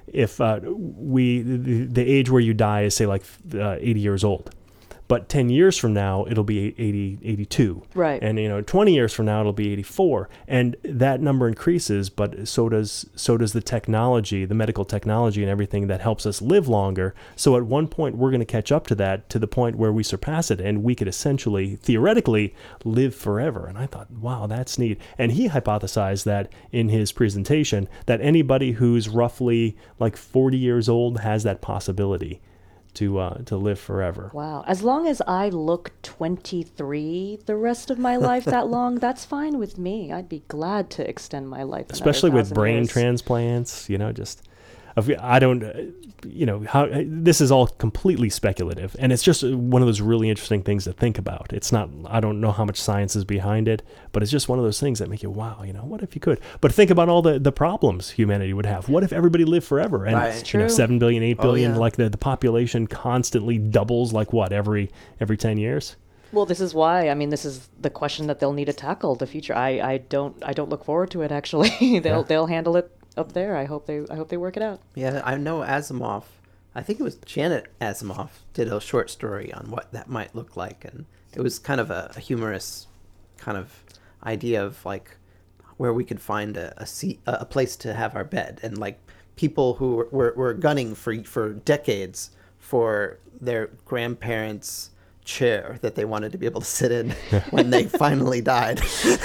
age where you die is say like 80 years old. But 10 years from now, it'll be 80, 82. Right. And, 20 years from now, it'll be 84. And that number increases, but so does the technology, the medical technology and everything that helps us live longer. So at one point, we're going to catch up to that, to the point where we surpass it, and we could essentially, theoretically, live forever. And I thought, wow, that's neat. And he hypothesized that in his presentation, that anybody who's roughly like 40 years old has that possibility to live forever. Wow. As long as I look 23 the rest of my life that long, that's fine with me. I'd be glad to extend my life. Especially with brain years. Transplants, I don't, how this is all completely speculative, and it's just one of those really interesting things to think about. It's not, I don't know how much science is behind it, but it's just one of those things that make you, wow, what if you could? But think about all the problems humanity would have. What if everybody lived forever? And right. 7 billion, 8 billion, like the population constantly doubles, like what, every 10 years? Well, this is why. I mean, this is the question that they'll need to tackle the future. I don't look forward to it. Actually, they'll handle it up there. I hope they work it out. Yeah, I know Asimov I think it was Janet Asimov did a short story on what that might look like, and it was kind of a humorous kind of idea of like where we could find a place to have our bed, and like people who were gunning for decades for their grandparents' chair that they wanted to be able to sit in when they finally died.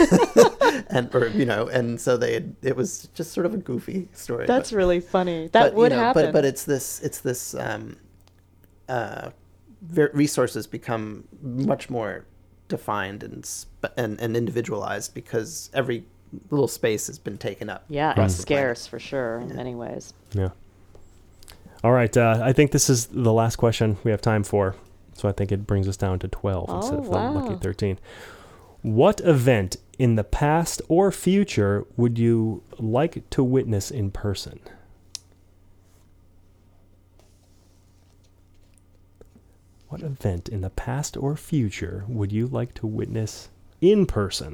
And so it was just sort of a goofy story. That's really funny. That would happen. But it's this resources become much more defined and individualized because every little space has been taken up. Yeah, it's scarce for sure in many ways. Yeah. All right. I think this is the last question we have time for. So I think it brings us down to 12 instead of the lucky 13. What event in the past or future would you like to witness in person? What event in the past or future would you like to witness in person?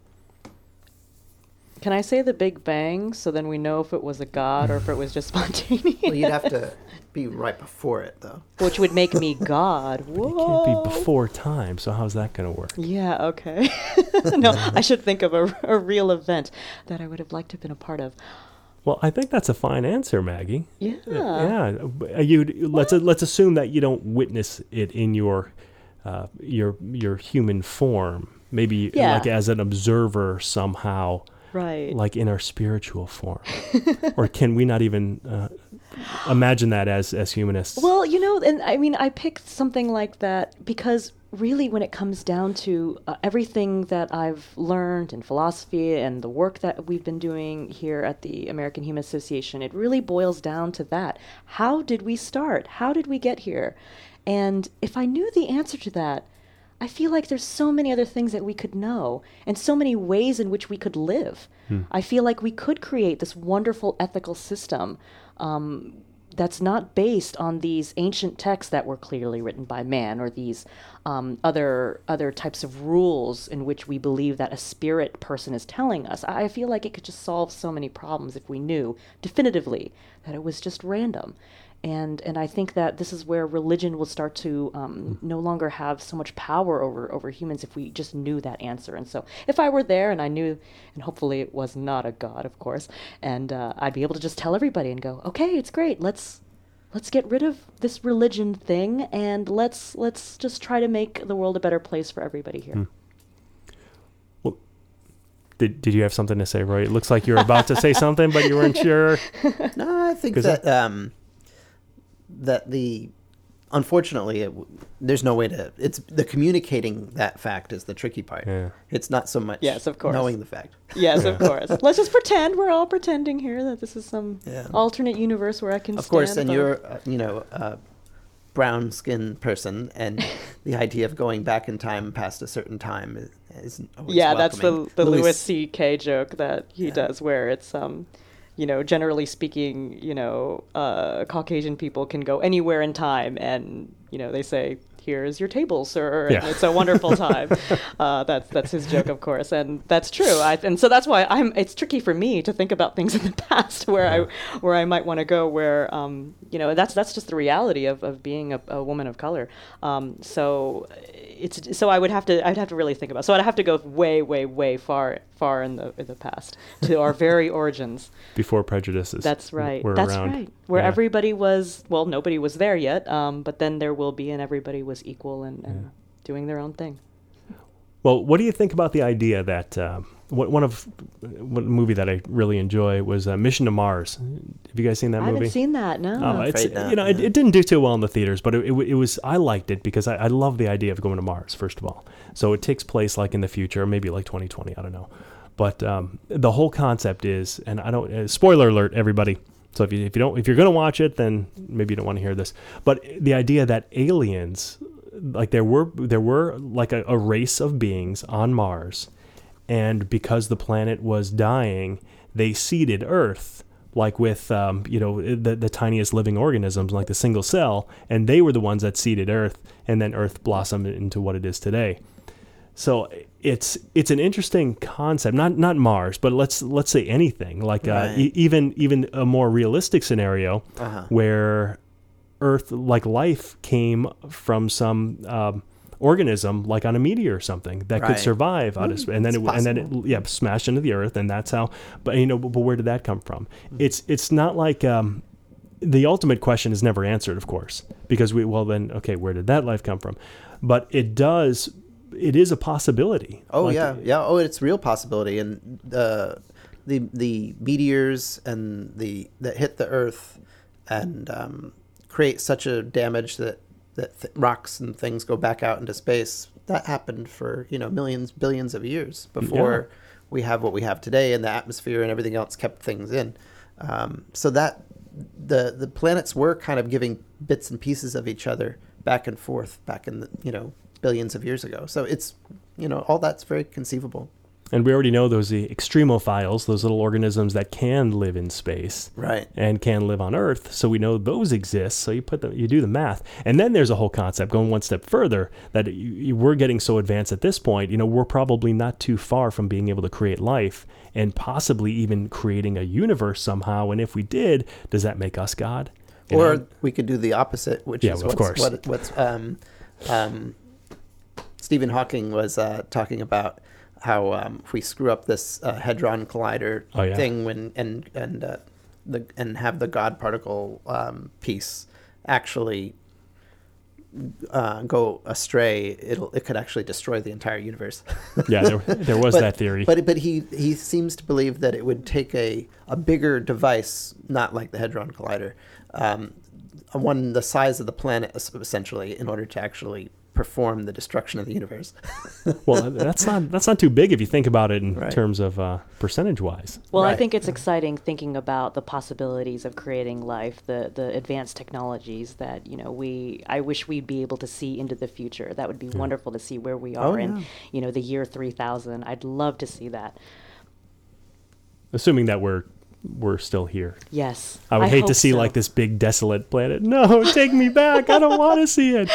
Can I say the Big Bang so then we know if it was a god or if it was just spontaneous? Well, you'd have to be right before it, though. Which would make me God. Whoa. It can't be before time, so how's that going to work? Yeah, okay. No, I should think of a real event that I would have liked to have been a part of. Well, I think that's a fine answer, Maggie. Yeah. Yeah. Let's assume that you don't witness it in your human form. Maybe like as an observer somehow. Right. Like in our spiritual form. Or can we not even imagine that as humanists? Well, and I mean, I picked something like that because really when it comes down to everything that I've learned in philosophy and the work that we've been doing here at the American Human Association, it really boils down to that. How did we start? How did we get here? And if I knew the answer to that, I feel like there's so many other things that we could know and so many ways in which we could live. I feel like we could create this wonderful ethical system that's not based on these ancient texts that were clearly written by man or these other types of rules in which we believe that a spirit person is telling us. I feel like it could just solve so many problems if we knew definitively that it was just random. And I think that this is where religion will start to no longer have so much power over humans if we just knew that answer. And so if I were there and I knew, and hopefully it was not a god, of course, and I'd be able to just tell everybody and go, okay, it's great. Let's get rid of this religion thing and let's just try to make the world a better place for everybody here. Well, did you have something to say, Roy? It looks like you were about to say something, but you weren't sure. No, I think that unfortunately, there's no way to. It's the communicating that fact is the tricky part. Yeah. It's not so much knowing the fact. Yes, of course. Let's just pretend we're all pretending here that this is some alternate universe where I can. Of course, and you're a brown-skinned person, and the idea of going back in time past a certain time is always welcoming. That's the Louis C.K. joke that he does, where it's generally speaking, Caucasian people can go anywhere in time and, they say, here's your table, sir. And it's a wonderful time. That's his joke, of course. And that's true. And so that's why it's tricky for me to think about things in the past where I might want to go where, that's just the reality of being a woman of color. So I'd have to really think about it. So I'd have to go way, way, way far in the past to our very origins. Before prejudices. That's right. That's around. Right. Where everybody was, nobody was there yet, but then there will be, and everybody was equal and doing their own thing. Well, what do you think about the idea that one movie that I really enjoy was Mission to Mars? Have you guys seen that movie? I haven't seen that. No. Oh, it didn't do too well in the theaters, but it was. I liked it because I love the idea of going to Mars. First of all, so it takes place like in the future, maybe like 2020. I don't know, but the whole concept is, and I don't. Spoiler alert, everybody. So if you're going to watch it, then maybe you don't want to hear this. But the idea that aliens, like there were like a race of beings on Mars, and because the planet was dying, they seeded Earth, like with the tiniest living organisms, like the single cell, and they were the ones that seeded Earth, and then Earth blossomed into what it is today. So it's an interesting concept, not Mars, but let's say anything like even a more realistic scenario where Earth, like life, came from some organism, like on a meteor or something, that could survive out of, and then it smashed into the Earth, and that's how. But but where did that come from? It's not like the ultimate question is never answered, of course, because where did that life come from? But it is a possibility. Oh, Oh, it's a real possibility. And the meteors and that hit the Earth and create such a damage that rocks and things go back out into space, that happened for millions, billions of years before we have what we have today, and the atmosphere and everything else kept things in. So that the planets were kind of giving bits and pieces of each other back and forth back in the billions of years ago. So it's all that's very conceivable. And we already know those the extremophiles, those little organisms that can live in space, right, and can live on Earth. So we know those exist. So you do the math, and then there's a whole concept going one step further that we're getting so advanced at this point. We're probably not too far from being able to create life and possibly even creating a universe somehow. And if we did, does that make us God? Or we could do the opposite, which is of course. What's Stephen Hawking was talking about. How if we screw up this hadron collider thing and have the God particle piece actually go astray, it could actually destroy the entire universe. Yeah, there was that theory. But he seems to believe that it would take a bigger device, not like the hadron collider, one the size of the planet essentially, in order to actually perform the destruction of the universe. Well, that's not too big if you think about it in terms of percentage wise. Well, I think it's exciting thinking about the possibilities of creating life, the advanced technologies that I wish we'd be able to see into the future. That would be wonderful to see where we are in the year 3000. I'd love to see that. Assuming that we're still here. Yes. I would hate to see like this big desolate planet. No, take me back. I don't want to see it.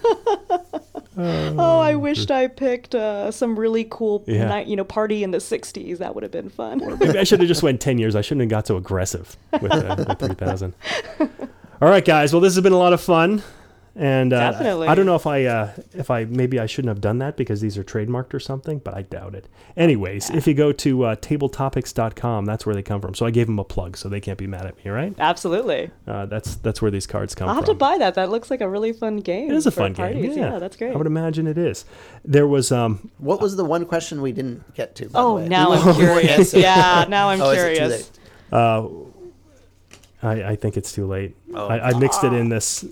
I wished I picked some really cool party in the 60s. That would have been fun. Maybe I should have just went 10 years. I shouldn't have got so aggressive with 3000. All right, guys. Well, this has been a lot of fun. And definitely. I don't know if I maybe I shouldn't have done that because these are trademarked or something, but I doubt it. Anyways, if you go to tabletopics.com, that's where they come from. So I gave them a plug, so they can't be mad at me, right? Absolutely. That's where these cards come from. I'll have to buy that. That looks like a really fun game. It is a fun game. Yeah, that's great. I would imagine it is. There was what was the one question we didn't get to? Now I'm curious. Now I'm curious. Is it too late? I think it's too late. I mixed it in this.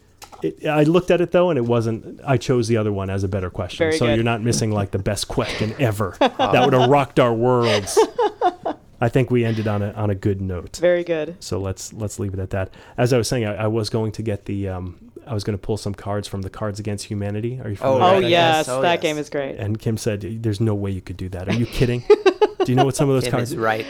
I looked at it though, and it wasn't. I chose the other one as a better question. Very so good. You're not missing like the best question ever. That would have rocked our worlds. I think we ended on a good note. Very good. So let's leave it at that. As I was saying, I was going to get the. I was going to pull some cards from the Cards Against Humanity. Are you familiar? That game is great. And Kim said, "There's no way you could do that. Are you kidding?" Do you know what some of those cards? Is right.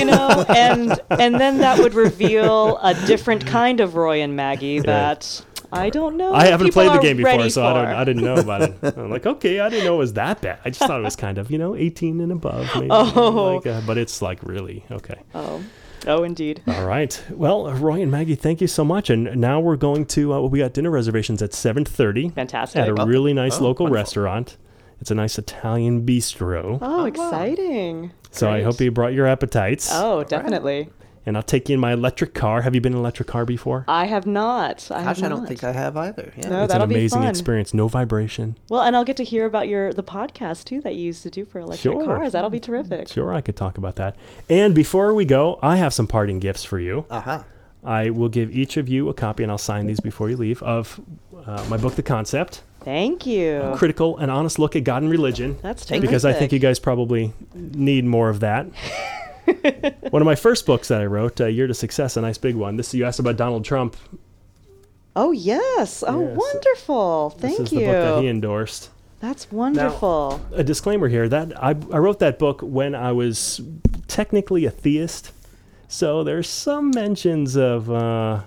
and then that would reveal a different kind of Roy and Maggie that. I don't know. I haven't played the game before, ready so I didn't know about it. I'm like, okay, I didn't know it was that bad. I just thought it was kind of, 18 and above. Maybe, but it's like really, okay. Oh, indeed. All right. Well, Roy and Maggie, thank you so much. And now we're going to, we got dinner reservations at 7:30. Fantastic. At a really nice local restaurant. It's a nice Italian bistro. Oh, exciting. So Great. I hope you brought your appetites. Oh, definitely. And I'll take you in my electric car. Have you been in an electric car before? I have not. I don't think I have either. Yeah. No, it's an amazing be fun. experience. No vibration. Well, and I'll get to hear about the podcast too that you used to do for electric cars. That'll be terrific. Sure, I could talk about that. And before we go, I have some parting gifts for you. I will give each of you a copy, and I'll sign these before you leave, of my book, The Concept. Thank you. A critical and honest look at God and religion. That's terrific. Because I think you guys probably need more of that. One of my first books that I wrote, Year to Success, a nice big one. You asked about Donald Trump. Oh, yes. Oh, wonderful. Thank you. This is the book that he endorsed. That's wonderful. Now, a disclaimer here, that I wrote that book when I was technically a theist. So there's some mentions of the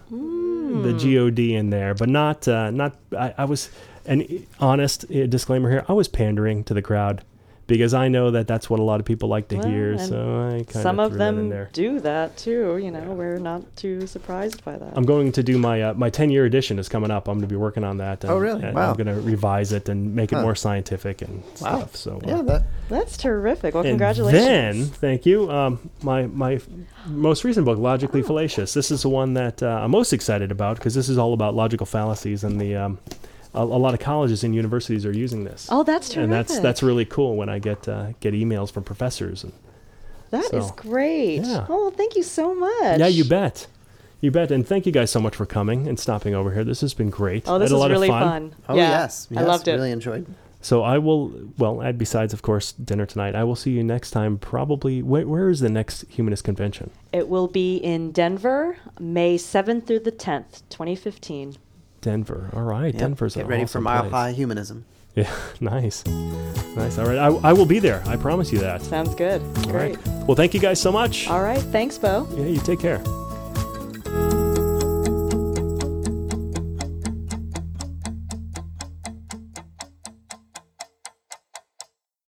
God in there, but I was, an honest disclaimer here, I was pandering to the crowd because I know that that's what a lot of people like to hear. and So I kind some of of threw that in them there. do that too. We're not too surprised by that. I'm going to do my 10-year edition is coming up. I'm going to be working on that. And, Oh, really? and Wow. I'm going to revise it and make it Huh. more scientific and stuff. So Yeah, That's terrific. Well, and congratulations. then, thank you. My most recent book, Logically Fallacious. This is the one that I'm most excited about because this is all about logical fallacies, and a lot of colleges and universities are using this. Oh, that's terrific. And that's really cool when I get emails from professors. And That is so, great. yeah. Oh, well, thank you so much. yeah, you bet. You bet. And thank you guys so much for coming and stopping over here. This has been great. Oh, this I had a is lot really of fun. Oh, Yeah, yes. I loved it. Really enjoyed. So I will, and besides, of course, dinner tonight, I will see you next time. Probably, where is the next Humanist Convention? It will be in Denver, May 7th through the 10th, 2015. Denver. All right. Yep. Denver's Get an ready awesome for Mile place. High Humanism. Yeah, nice. Nice. All right. I will be there. I promise you that. Sounds good. All Great. right. Well, thank you guys so much. All right. Thanks, Bo. Yeah, you take care.